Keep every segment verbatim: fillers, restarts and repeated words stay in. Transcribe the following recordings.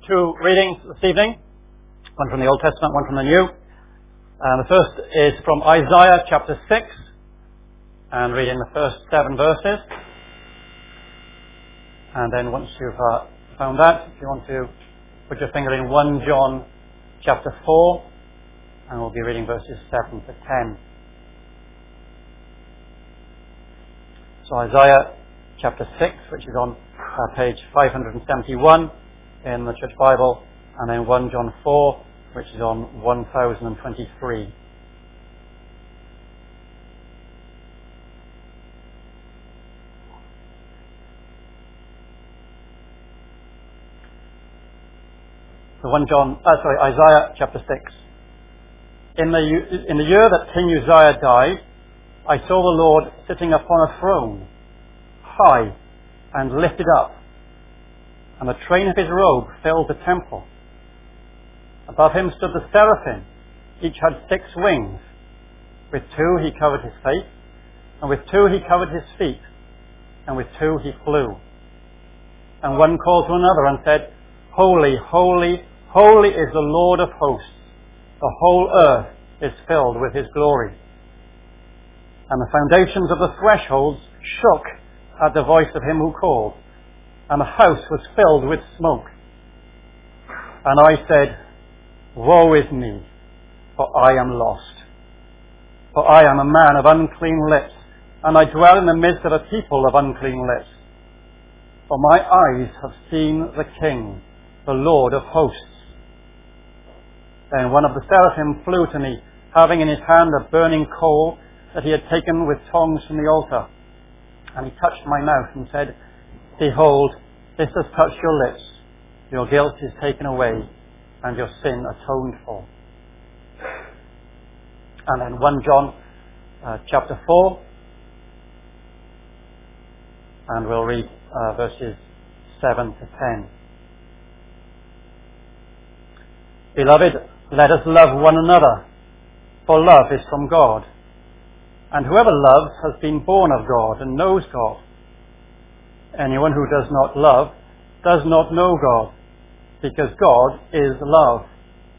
two readings this evening, one from the Old Testament, one from the New. And the first is from Isaiah chapter six, and reading the first seven verses. And then once you've uh, found that, if you want to put your finger in First John chapter four, and we'll be reading verses seven to ten. So Isaiah chapter six, which is on uh, page five seventy-one in the Church Bible, and then First John four, which is on one thousand twenty-three. So First John, uh, sorry, Isaiah chapter six. In the in the year that King Uzziah died, I saw the Lord sitting upon a throne, high and lifted up, and the train of his robe filled the temple. Above him stood the seraphim. Each had six wings. With two he covered his face, and with two he covered his feet, and with two he flew. And one called to another and said, Holy, holy, holy is the Lord of hosts. The whole earth is filled with his glory. And the foundations of the thresholds shook at the voice of him who called, and the house was filled with smoke. And I said, Woe is me, for I am lost. For I am a man of unclean lips, and I dwell in the midst of a people of unclean lips. For my eyes have seen the King, the Lord of hosts. Then one of the seraphim flew to me, having in his hand a burning coal that he had taken with tongs from the altar. And he touched my mouth and said, Behold, this has touched your lips. Your guilt is taken away, and your sin atoned for. And then First John uh, chapter four, and we'll read uh, verses seven to ten. Beloved, let us love one another, for love is from God. And whoever loves has been born of God and knows God. Anyone who does not love does not know God, because God is love.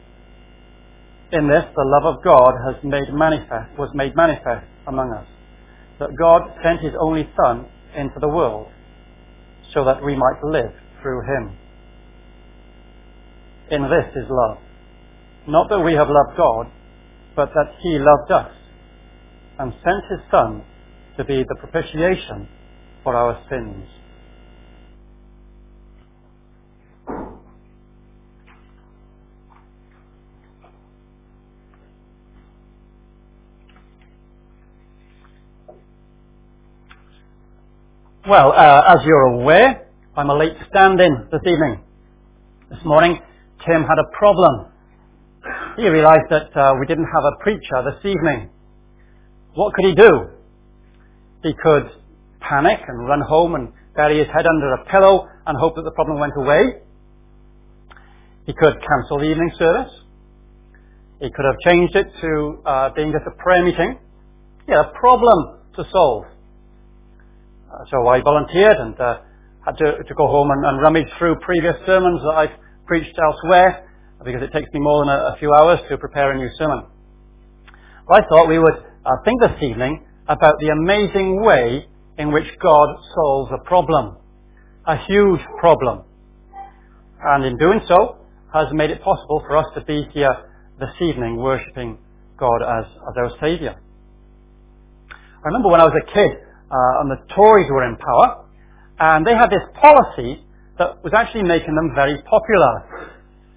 In this, the love of God has made manifest, was made manifest among us, that God sent his only Son into the world, so that we might live through him. In this is love. Not that we have loved God, but that he loved us, and sent his Son to be the propitiation for our sins. Well, uh, as you're aware, I'm a late stand-in this evening. This morning, Tim had a problem. He realised that uh, we didn't have a preacher this evening. What could he do? He could panic and run home and bury his head under a pillow and hope that the problem went away. He could cancel the evening service. He could have changed it to uh, being just a prayer meeting. He had a problem to solve. Uh, so I volunteered and uh, had to, to go home and, and rummage through previous sermons that I've preached elsewhere, because it takes me more than a, a few hours to prepare a new sermon. Well, I thought we would uh, think this evening about the amazing way in which God solves a problem, a huge problem. And in doing so, has made it possible for us to be here this evening worshipping God as, as our Saviour. I remember when I was a kid, uh, and the Tories were in power, and they had this policy that was actually making them very popular.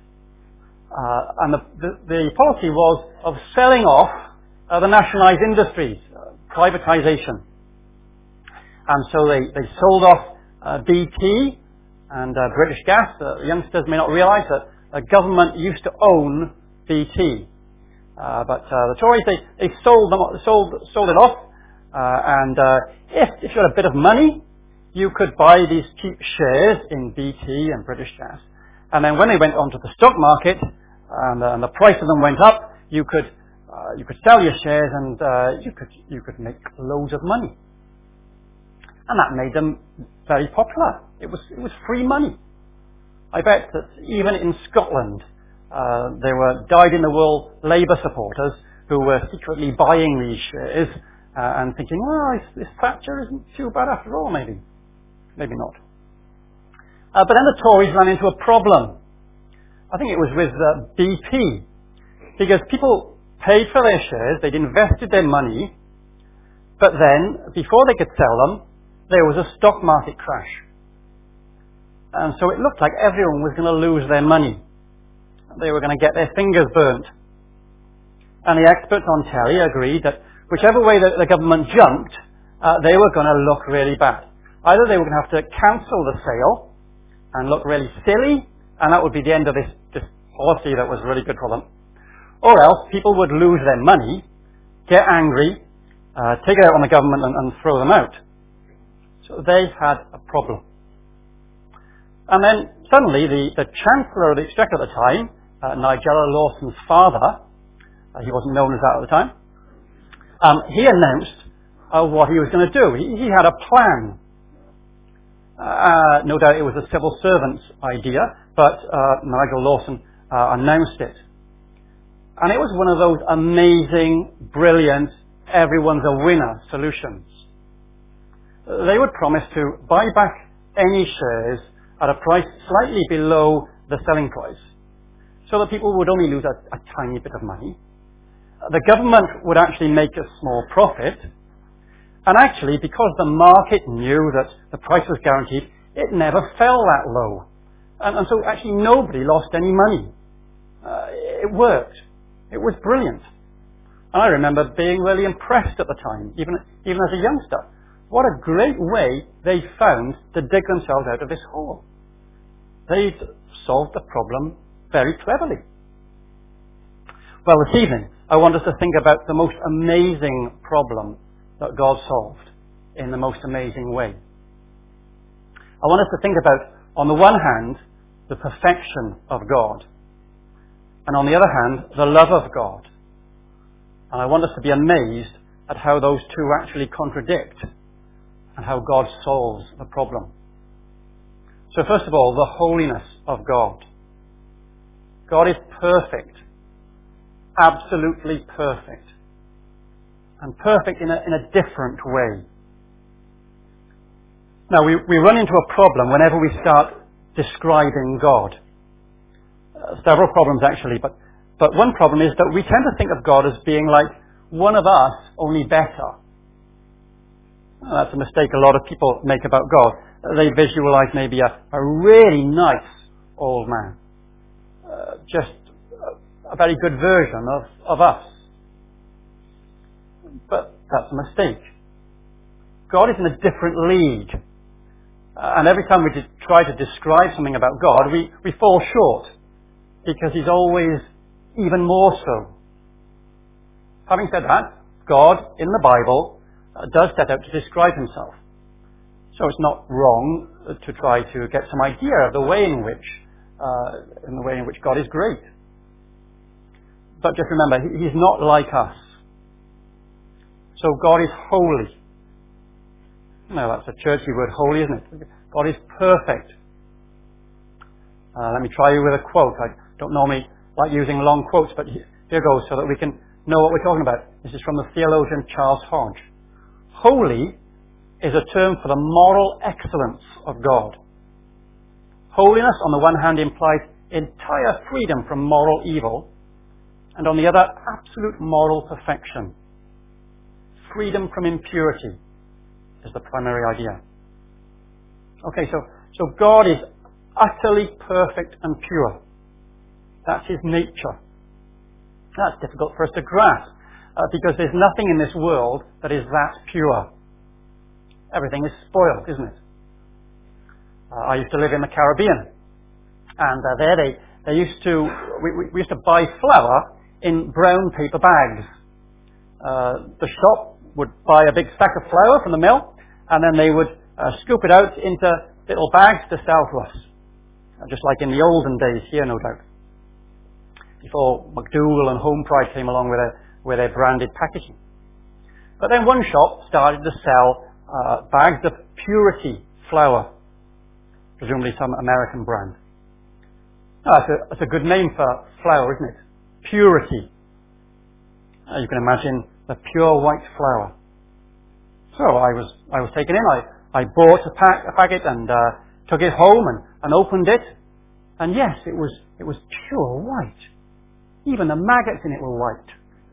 Uh, and the, the, the policy was of selling off uh, the nationalised industries, uh, privatisation. And so they, they sold off uh, B T and uh, British Gas. Uh, youngsters may not realise that the government used to own B T. Uh, but uh, the Tories, they, they sold, them, sold, sold it off. Uh, and uh, if, if you had a bit of money, you could buy these cheap shares in B T and British Gas. And then when they went onto the stock market and, uh, and the price of them went up, you could uh, you could sell your shares and uh, you could you could make loads of money. And that made them very popular. It was it was free money. I bet that even in Scotland, uh, there were dyed-in-the-wool Labour supporters who were secretly buying these shares uh, and thinking, well, this, this Thatcher isn't too bad after all, maybe. Maybe not. Uh, but then the Tories ran into a problem. I think it was with uh, B P, because people paid for their shares, they'd invested their money, but then, before they could sell them, there was a stock market crash. And so it looked like everyone was going to lose their money. They were going to get their fingers burnt. And the experts on telly agreed that whichever way that the government jumped, uh, they were going to look really bad. Either they were going to have to cancel the sale and look really silly, and that would be the end of this, this policy that was really good for them. Or else people would lose their money, get angry, uh, take it out on the government and, and throw them out. So they had a problem. And then suddenly the, the Chancellor of the Exchequer at the time, uh, Nigella Lawson's father, uh, he wasn't known as that at the time, um, he announced uh, what he was going to do. He, he had a plan. Uh, no doubt it was a civil servant's idea, but uh, Nigel Lawson uh, announced it. And it was one of those amazing, brilliant, everyone's a winner solutions. They would promise to buy back any shares at a price slightly below the selling price, so that people would only lose a, a tiny bit of money. The government would actually make a small profit, and actually, because the market knew that the price was guaranteed, it never fell that low. And, and so actually nobody lost any money. Uh, it worked. It was brilliant. And I remember being really impressed at the time, even, even as a youngster. What a great way they found to dig themselves out of this hole. They'd solved the problem very cleverly. Well, this evening, I want us to think about the most amazing problem that God solved in the most amazing way. I want us to think about, on the one hand, the perfection of God, and on the other hand, the love of God. And I want us to be amazed at how those two actually contradict and how God solves the problem. So first of all, the holiness of God. God is perfect, absolutely perfect, and perfect in a, in a different way. Now, we, we run into a problem whenever we start describing God. Uh, several problems actually, but, but one problem is that we tend to think of God as being like one of us, only better. Well, that's a mistake a lot of people make about God. They visualize maybe a, a really nice old man. Uh, just a, a very good version of, of us. But that's a mistake. God is in a different league. Uh, and every time we de- try to describe something about God, we, we fall short. Because He's always even more so. Having said that, God, in the Bible, uh, does set out to describe Himself. So it's not wrong to try to get some idea of the way in which, uh, in the way in which God is great. But just remember, He's not like us. So God is holy. No, that's a churchy word, holy, isn't it? God is perfect. Uh, let me try you with a quote. I don't normally like using long quotes, but here goes so that we can know what we're talking about. This is from the theologian Charles Hodge. Holy is a term for the moral excellence of God. Holiness, on the one hand, implies entire freedom from moral evil, and on the other, absolute moral perfection. Freedom from impurity is the primary idea. Okay, so, so God is utterly perfect and pure. That's His nature. That's difficult for us to grasp, uh, because there's nothing in this world that is that pure. Everything is spoiled, isn't it? Uh, I used to live in the Caribbean, and uh, there they, they used to, we, we, we used to buy flour in brown paper bags. Uh, the shop would buy a big sack of flour from the mill, and then they would uh, scoop it out into little bags to sell to us. Uh, just like in the olden days here, no doubt. Before McDougall and Home Pride came along with, a, with their branded packaging. But then one shop started to sell uh, bags of Purity flour, presumably some American brand. Oh, that's, a, that's a good name for flour, isn't it? Purity. Uh, you can imagine the pure white flour. So I was I was taken in. I, I bought a, pack, a packet and uh, took it home and, and opened it. And yes, it was it was pure white. Even the maggots in it were white.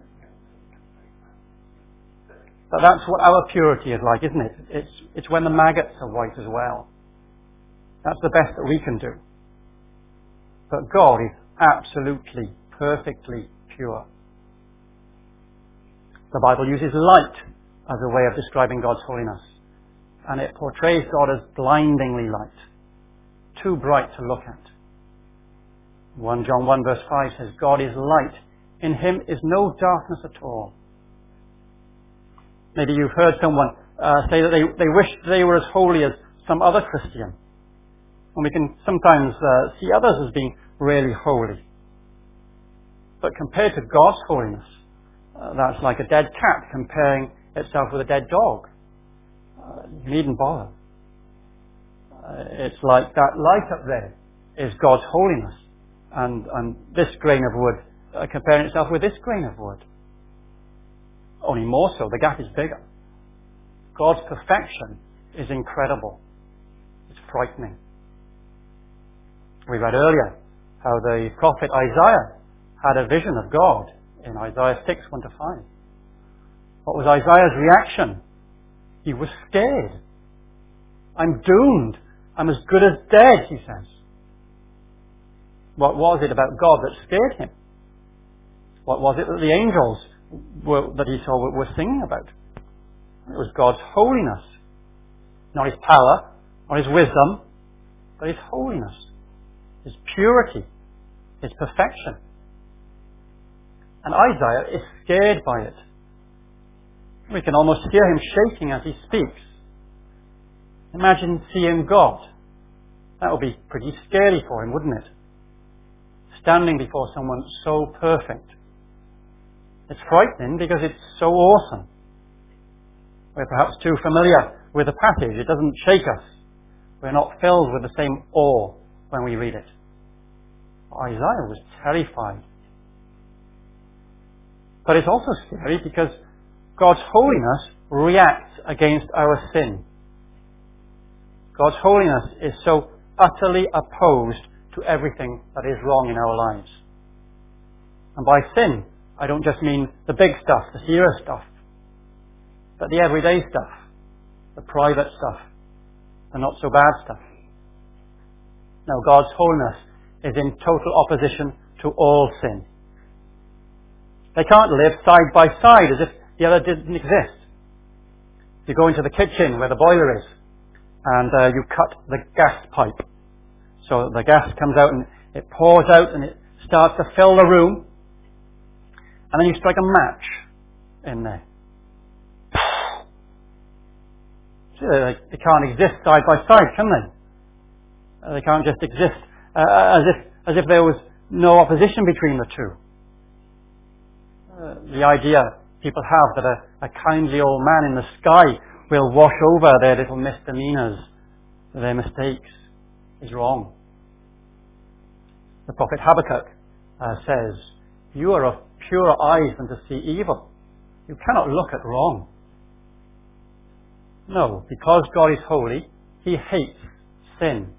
But that's what our purity is like, isn't it? It's it's when the maggots are white as well. That's the best that we can do. But God is absolutely, perfectly pure. The Bible uses light as a way of describing God's holiness. And it portrays God as blindingly light. Too bright to look at. First John one verse five says, God is light. In him is no darkness at all. Maybe you've heard someone uh, say that they, they wish they were as holy as some other Christian. And we can sometimes uh, see others as being really holy. But compared to God's holiness, uh, that's like a dead cat comparing itself with a dead dog. Uh, you needn't bother. Uh, it's like that light up there is God's holiness. And, and this grain of wood uh, comparing itself with this grain of wood. Only more so, the gap is bigger. God's perfection is incredible. It's frightening. We read earlier how the prophet Isaiah had a vision of God in Isaiah six, one to five. What was Isaiah's reaction? He was scared. I'm doomed. I'm as good as dead, he says. What was it about God that scared him? What was it that the angels were, that he saw were singing about? It was God's holiness. Not his power, not his wisdom, but his holiness, his purity, his perfection. And Isaiah is scared by it. We can almost hear him shaking as he speaks. Imagine seeing God. That would be pretty scary for him, wouldn't it? Standing before someone so perfect. It's frightening because it's so awesome. We're perhaps too familiar with the passage. It doesn't shake us. We're not filled with the same awe when we read it. Isaiah was terrified. But it's also scary because God's holiness reacts against our sin. God's holiness is so utterly opposed to everything that is wrong in our lives. And by sin, I don't just mean the big stuff, the serious stuff, but the everyday stuff, the private stuff, the not so bad stuff. Now, God's holiness is in total opposition to all sin. They can't live side by side as if the other didn't exist. You go into the kitchen where the boiler is, and uh, you cut the gas pipe. So the gas comes out and it pours out and it starts to fill the room. And then you strike a match in there. So they, they can't exist side by side, can they? Uh, they can't just exist uh, as if as if there was no opposition between the two. Uh, the idea people have that a, a kindly old man in the sky will wash over their little misdemeanors, their mistakes, is wrong. The prophet Habakkuk uh, says, "You are of purer eyes than to see evil." You cannot look at wrong. No, because God is holy, he hates sin.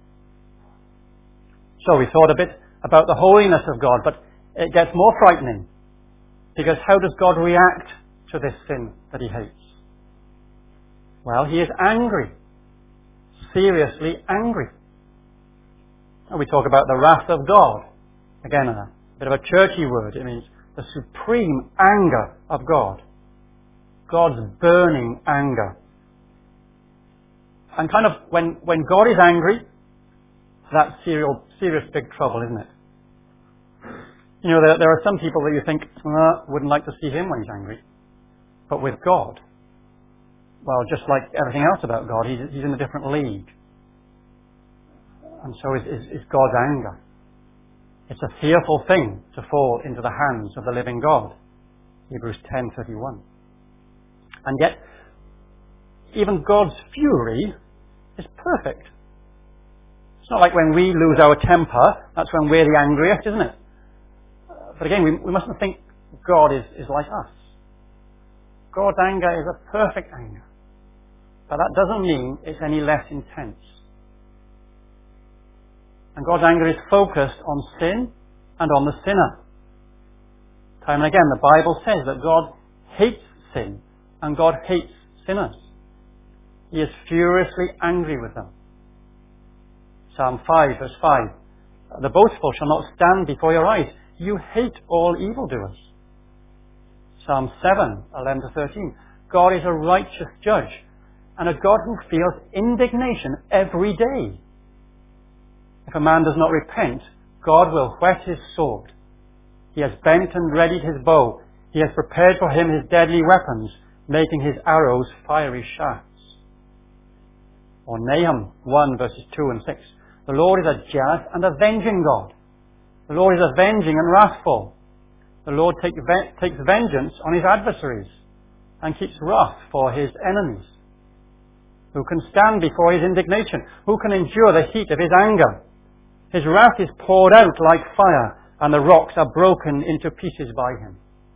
So we thought a bit about the holiness of God, but it gets more frightening. Because how does God react to this sin that he hates? Well, he is angry. Seriously angry. And we talk about the wrath of God. Again, a bit of a churchy word. It means the supreme anger of God. God's burning anger. And kind of when, when God is angry, that's serious, serious big trouble, isn't it? You know, there, there are some people that you think, uh, wouldn't like to see him when he's angry. But with God, well, just like everything else about God, he's, he's in a different league. And so is, is, is God's anger. It's a fearful thing to fall into the hands of the living God. Hebrews ten thirty-one. And yet, even God's fury is perfect. It's not like when we lose our temper, that's when we're the angriest, isn't it? But again, we, we mustn't think God is, is like us. God's anger is a perfect anger. But that doesn't mean it's any less intense. And God's anger is focused on sin and on the sinner. Time and again, the Bible says that God hates sin and God hates sinners. He is furiously angry with them. Psalm five, verse five. The boastful shall not stand before your eyes. You hate all evildoers. Psalm seven, eleven to thirteen. God is a righteous judge and a God who feels indignation every day. If a man does not repent, God will whet his sword. He has bent and readied his bow. He has prepared for him his deadly weapons, making his arrows fiery shafts. Or Nahum one, verses two and six. The Lord is a jealous and avenging God. The Lord is avenging and wrathful. The Lord take, takes vengeance on his adversaries and keeps wrath for his enemies. Who can stand before his indignation? Who can endure the heat of his anger? His wrath is poured out like fire, and the rocks are broken into pieces by him.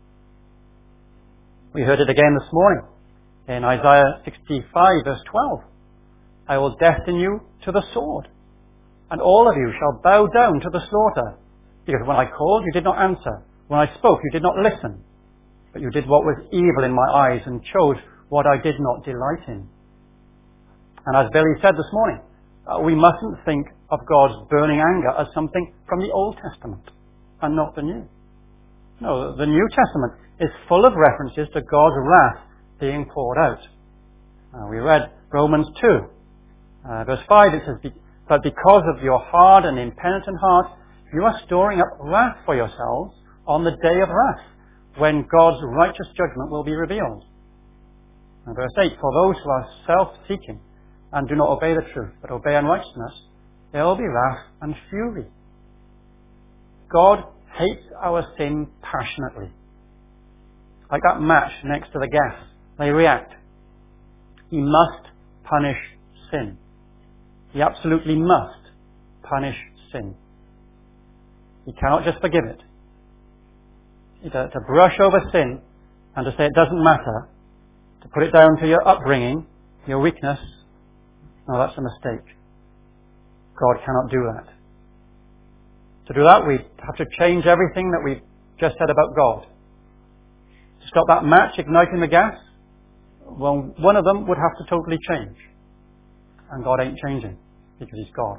We heard it again this morning in Isaiah sixty-five, verse twelve. I will destine you to the sword, and all of you shall bow down to the slaughter. Because when I called, you did not answer. When I spoke, you did not listen. But you did what was evil in my eyes and chose what I did not delight in. And as Billy said this morning, uh, we mustn't think of God's burning anger as something from the Old Testament and not the New. No, the New Testament is full of references to God's wrath being poured out. Uh, we read Romans two, uh, verse five. It says, but because of your hard and impenitent heart, you are storing up wrath for yourselves on the day of wrath, when God's righteous judgment will be revealed. And verse eight, for those who are self-seeking and do not obey the truth, but obey unrighteousness, there will be wrath and fury. God hates our sin passionately. Like that match next to the gas, they react. He must punish sin. He absolutely must punish sin. He cannot just forgive it. To, to brush over sin and to say it doesn't matter, to put it down to your upbringing, your weakness, no, that's a mistake. God cannot do that. To do that, we have to change everything that we've just said about God. To stop that match igniting the gas, well, one of them would have to totally change. And God ain't changing, because He's God.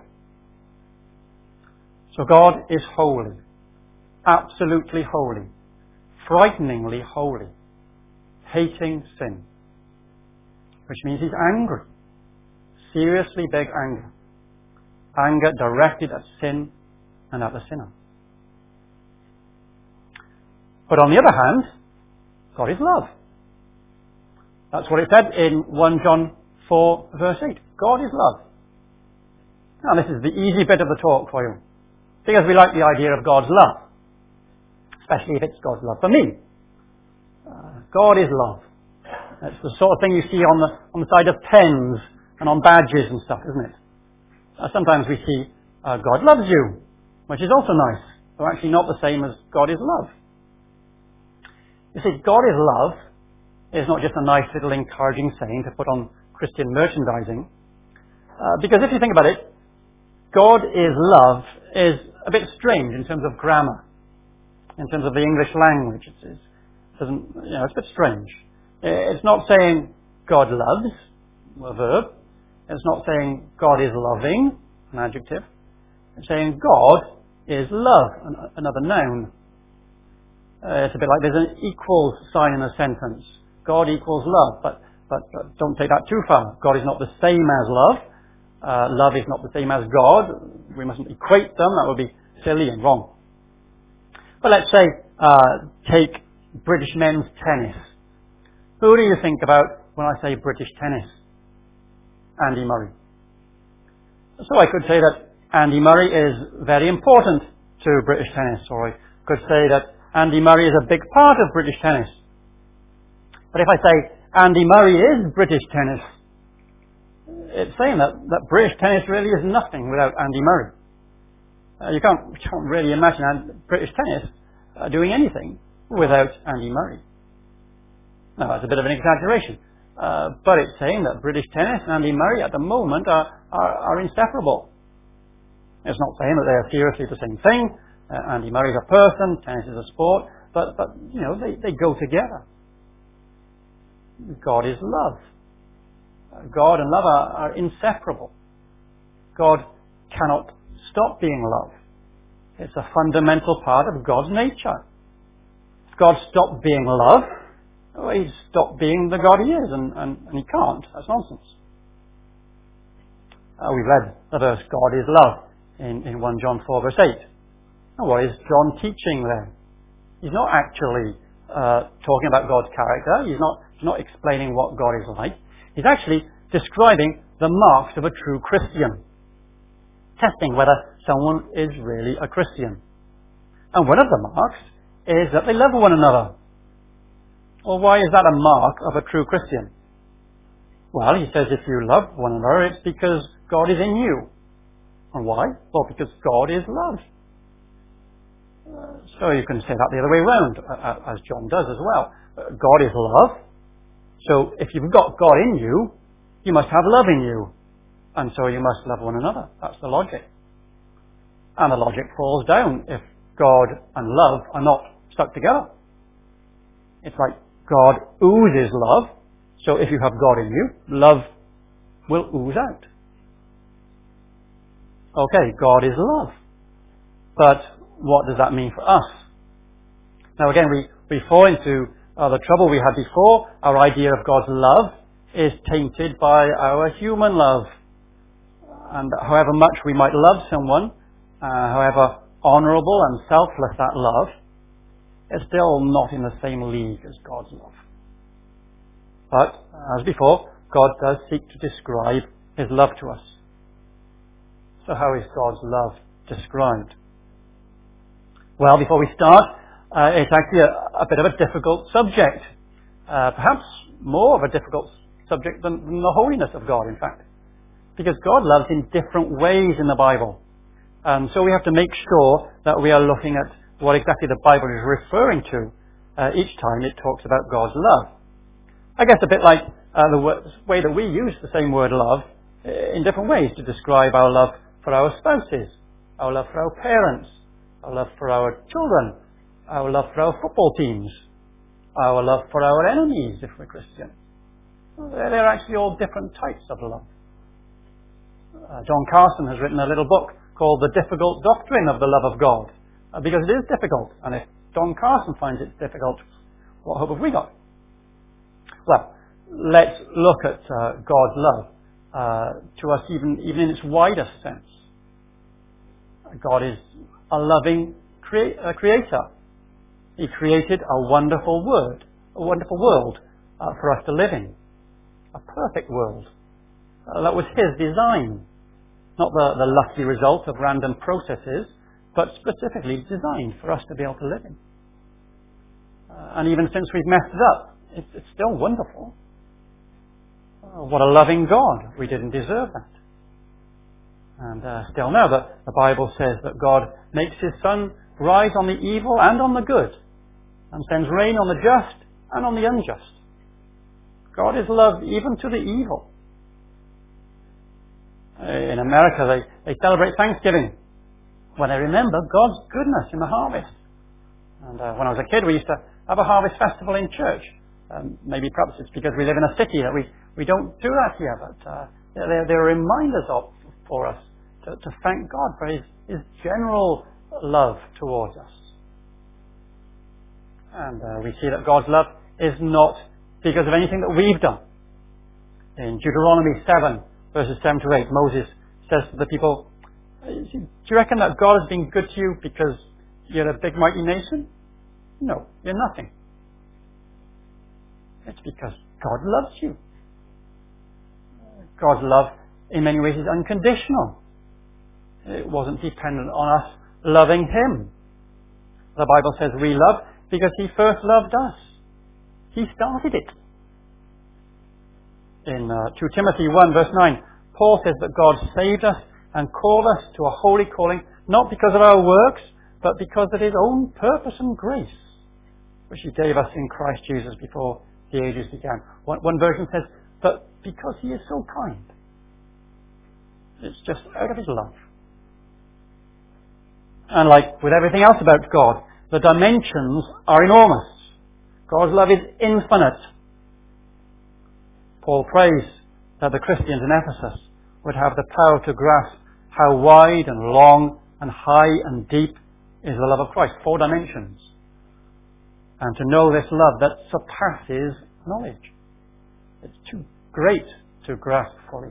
So God is holy, absolutely holy, frighteningly holy, hating sin, which means He's angry, seriously big anger, anger directed at sin and at the sinner. But on the other hand, God is love. That's what it said in First John four, verse eight. God is love. Now this is the easy bit of the talk for you, because we like the idea of God's love, especially if it's God's love for me. Uh, God is love. That's the sort of thing you see on the on the side of pens and on badges and stuff, isn't it? Uh, sometimes we see uh, God loves you, which is also nice, though actually not the same as God is love. You see, God is love is not just a nice little encouraging saying to put on Christian merchandising, uh, because if you think about it, God is love is a bit strange in terms of grammar, in terms of the English language. It's, it's, doesn't, you know, it's a bit strange. It's not saying God loves, a verb. It's not saying God is loving, an adjective. It's saying God is love, an, another noun. Uh, it's a bit like there's an equals sign in a sentence. God equals love, but, but, but don't take that too far. God is not the same as love. Uh, love is not the same as God. We mustn't equate them. That would be silly and wrong. But let's say, uh, take British men's tennis. Who do you think about when I say British tennis? Andy Murray. So I could say that Andy Murray is very important to British tennis, or I could say that Andy Murray is a big part of British tennis. But if I say Andy Murray is British tennis, it's saying that, that British tennis really is nothing without Andy Murray. Uh, you can't, you can't really imagine British tennis uh, doing anything without Andy Murray. Now, that's a bit of an exaggeration. Uh, but it's saying that British tennis and Andy Murray at the moment are, are, are inseparable. It's not saying that they are seriously the same thing. Uh, Andy Murray's a person, tennis is a sport, but, but you know, they, they go together. God is love. Uh, God and love are, are inseparable. God cannot stop being love. It's a fundamental part of God's nature. If God stopped being love, well, he'd stop being the God he is, and, and, and he can't. That's nonsense. Uh, we read the verse, God is love, in, in First John four verse eight. Now, what is John teaching there? He's not actually uh, talking about God's character. He's not, he's not explaining what God is like. He's actually describing the marks of a true Christian, testing whether someone is really a Christian. And one of the marks is that they love one another. Well, why is that a mark of a true Christian? Well, he says if you love one another, it's because God is in you. And why? Well, because God is love. Uh, so you can say that the other way around, uh, as John does as well. Uh, God is love. So if you've got God in you, you must have love in you. And so you must love one another. That's the logic. And the logic falls down if God and love are not stuck together. It's like God oozes love. So if you have God in you, love will ooze out. Okay, God is love. But what does that mean for us? Now again, we, we fall into uh, the trouble we had before. Our idea of God's love is tainted by our human love. And however much we might love someone, uh, however honourable and selfless that love, it's still not in the same league as God's love. But, as before, God does seek to describe his love to us. So how is God's love described? Well, before we start, uh, it's actually a, a bit of a difficult subject. Uh, perhaps more of a difficult subject than, than the holiness of God, in fact. Because God loves in different ways in the Bible. Um, so we have to make sure that we are looking at what exactly the Bible is referring to uh, each time it talks about God's love. I guess a bit like uh, the w- way that we use the same word love in different ways to describe our love for our spouses, our love for our parents, our love for our children, our love for our football teams, our love for our enemies if we're Christian. They're, they're actually all different types of love. Uh, John Carson has written a little book called The Difficult Doctrine of the Love of God. Uh, because it is difficult. And if John Carson finds it difficult, what hope have we got? Well, let's look at uh, God's love uh, to us even, even in its widest sense. God is a loving crea- uh, creator. He created a wonderful world, a wonderful world uh, for us to live in. A perfect world. Uh, that was his design. Not the, the lucky result of random processes, but specifically designed for us to be able to live in. Uh, and even since we've messed it up, it's, it's still wonderful. Uh, what a loving God. We didn't deserve that. And uh, still now, the, the Bible says that God makes his sun rise on the evil and on the good, and sends rain on the just and on the unjust. God is love even to the evil. Uh, in America, they, they celebrate Thanksgiving when they remember God's goodness in the harvest. And uh, when I was a kid, we used to have a harvest festival in church. Um, maybe perhaps it's because we live in a city that we, we don't do that here, but uh, they're, they're reminders of, for us to, to thank God for his, his general love towards us. And uh, we see that God's love is not because of anything that we've done. In Deuteronomy seven, verses seven to eight, Moses says to the people, do you reckon that God has been good to you because you're a big mighty nation? No, you're nothing. It's because God loves you. God's love in many ways is unconditional. It wasn't dependent on us loving him. The Bible says we love because he first loved us. He started it. In uh, Second Timothy one verse nine, Paul says that God saved us and called us to a holy calling, not because of our works, but because of his own purpose and grace, which he gave us in Christ Jesus before the ages began. One, one version says, but because he is so kind. It's just out of his love. And like with everything else about God, the dimensions are enormous. God's love is infinite. Paul prays that the Christians in Ephesus would have the power to grasp how wide and long and high and deep is the love of Christ. Four dimensions. And to know this love that surpasses knowledge. It's too great to grasp fully.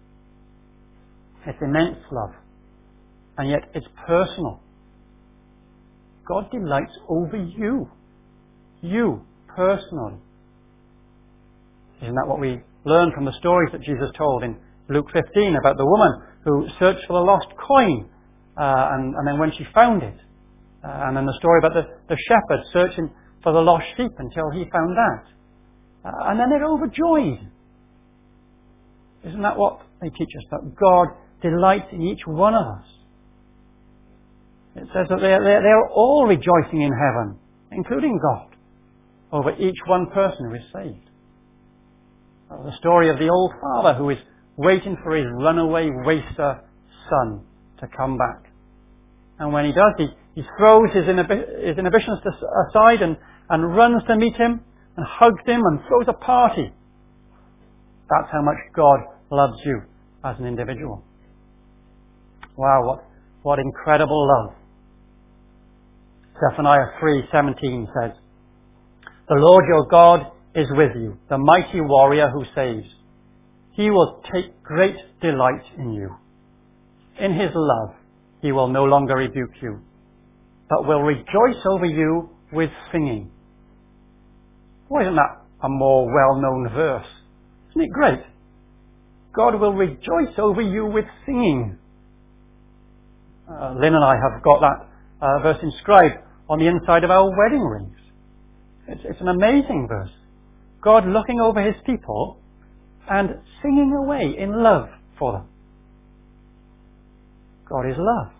It's immense love. And yet it's personal. God delights over you. You, personally. Isn't that what we learn from the stories that Jesus told in Luke fifteen about the woman who searched for the lost coin uh, and, and then when she found it. Uh, and then the story about the, the shepherd searching for the lost sheep until he found that. Uh, and then they're overjoyed. Isn't that what they teach us? That God delights in each one of us. It says that they're, they're, they're all rejoicing in heaven, including God, over each one person who is saved. Uh, the story of the old father who is waiting for his runaway waster son to come back. And when he does, he, he throws his, inhibi- his inhibitions to, aside and, and runs to meet him and hugs him and throws a party. That's how much God loves you as an individual. Wow, what, what incredible love. Zephaniah three seventeen says, the Lord your God is with you, the mighty warrior who saves. He will take great delight in you. In his love, he will no longer rebuke you, but will rejoice over you with singing. Why isn't that a more well-known verse? Isn't it great? God will rejoice over you with singing. Uh, Lynn and I have got that uh, verse inscribed on the inside of our wedding rings. It's, it's an amazing verse. God looking over his people and singing away in love for them. God is love.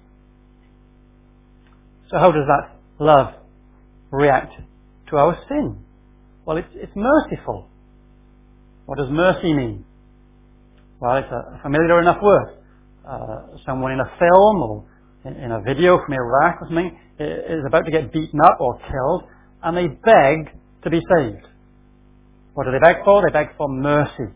So how does that love react to our sin? Well, it's, it's merciful. What does mercy mean? Well, it's a familiar enough word. Uh, someone in a film or in, in a video from Iraq or something is about to get beaten up or killed, and they beg to be saved. What do they beg for? They beg for mercy.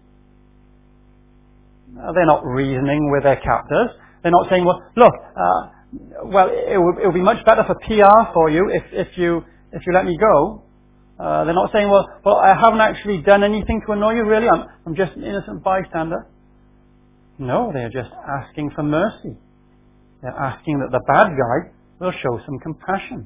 Uh, they're not reasoning with their captors. They're not saying, well, look, uh, well, it would, it would be much better for P R for you if, if you if you let me go. Uh, they're not saying, well, well, I haven't actually done anything to annoy you, really. I'm, I'm just an innocent bystander. No, they're just asking for mercy. They're asking that the bad guy will show some compassion.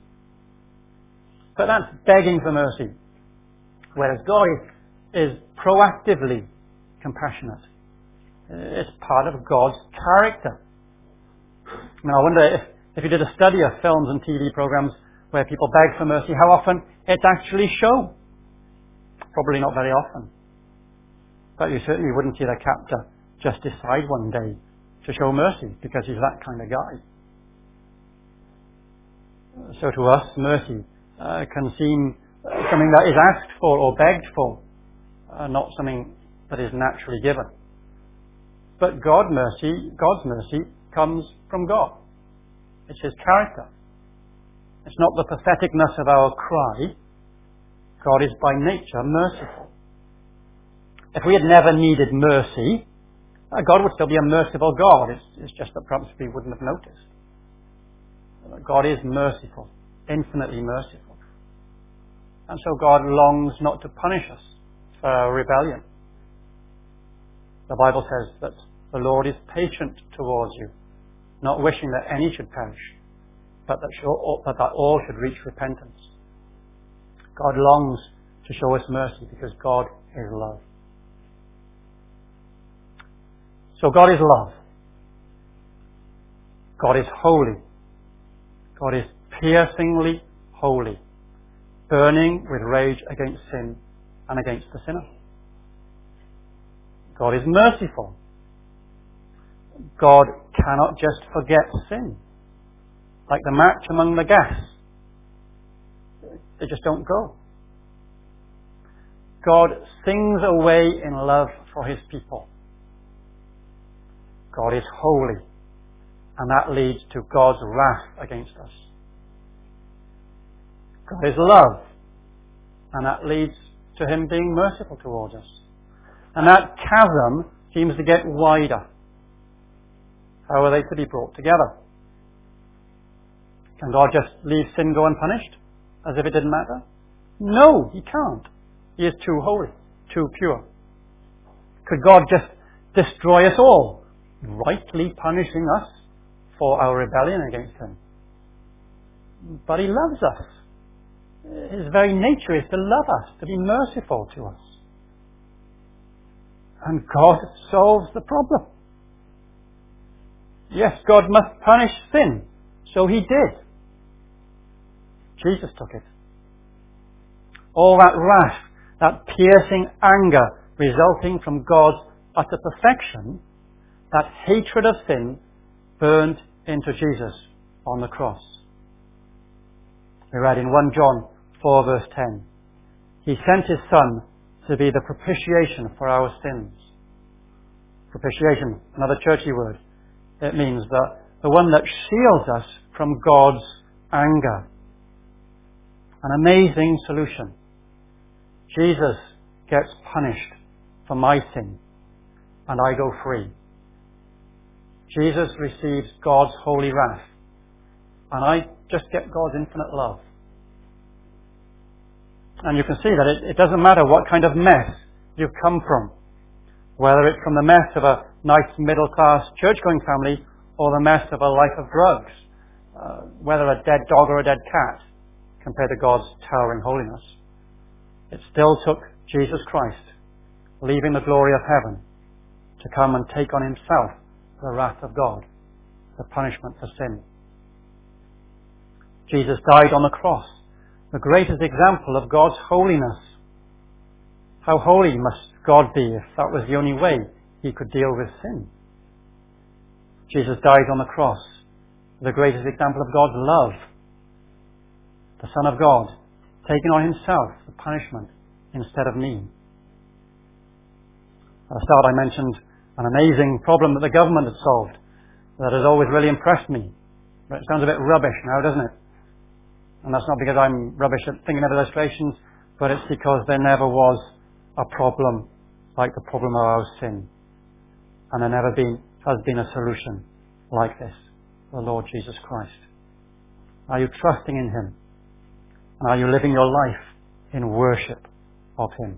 But that's begging for mercy. Whereas God is, is proactively compassionate. It's part of God's character. Now, I wonder if, if you did a study of films and T V programs where people beg for mercy, how often it's actually shown. Probably not very often. But you certainly wouldn't see the captor just decide one day to show mercy because he's that kind of guy. So to us, mercy uh, can seem something that is asked for or begged for, uh, not something that is naturally given. But God mercy, God's mercy comes from God. It's his character. It's not the patheticness of our cry. God is by nature merciful. If we had never needed mercy, uh, God would still be a merciful God. It's, it's just that perhaps we wouldn't have noticed. God is merciful, infinitely merciful. And so God longs not to punish us for our rebellion. The Bible says that the Lord is patient towards you, not wishing that any should perish, but that, show, but that all should reach repentance. God longs to show us mercy because God is love. So God is love. God is holy. God is piercingly holy, burning with rage against sin and against the sinner. God is merciful. God cannot just forget sin. Like the match among the gas. They just don't go. God sings away in love for his people. God is holy, and that leads to God's wrath against us. God is love, and that leads to him being merciful towards us. And that chasm seems to get wider. How are they to be brought together? Can God just leave sin go unpunished, as if it didn't matter? No, he can't. He is too holy, too pure. Could God just destroy us all, rightly punishing us for our rebellion against him? But he loves us. His very nature is to love us, to be merciful to us. And God solves the problem. Yes, God must punish sin. So he did. Jesus took it. All that wrath, that piercing anger resulting from God's utter perfection, that hatred of sin burned into Jesus on the cross. We read in First John four verse ten, he sent his Son to be the propitiation for our sins. Propitiation, another churchy word. It means that the one that shields us from God's anger. An amazing solution. Jesus gets punished for my sin, and I go free. Jesus receives God's holy wrath, and I just get God's infinite love. And you can see that it, it doesn't matter what kind of mess you've come from, whether it's from the mess of a nice middle-class church-going family or the mess of a life of drugs, uh, whether a dead dog or a dead cat, compared to God's towering holiness. It still took Jesus Christ, leaving the glory of heaven, to come and take on himself the wrath of God, the punishment for sin. Jesus died on the cross, the greatest example of God's holiness. How holy must God be if that was the only way he could deal with sin? Jesus died on the cross, the greatest example of God's love. The Son of God, taking on himself the punishment instead of me. At the start I mentioned an amazing problem that the government had solved that has always really impressed me. But it sounds a bit rubbish now, doesn't it? And that's not because I'm rubbish at thinking of illustrations, but it's because there never was a problem like the problem of our sin. And there never been has been a solution like this, the Lord Jesus Christ. Are you trusting in him? And are you living your life in worship of him?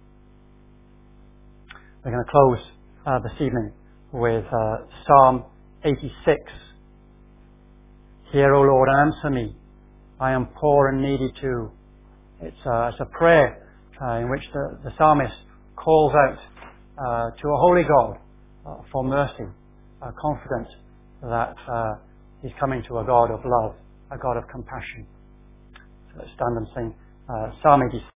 We're going to close uh, this evening with uh, Psalm eighty-six. Hear, O Lord, answer me. I am poor and needy too. It's, uh, it's a prayer uh, in which the, the psalmist calls out uh, to a holy God uh, for mercy, uh, confident that uh, he's coming to a God of love, a God of compassion. So let's stand and sing uh, Psalm eighty-six.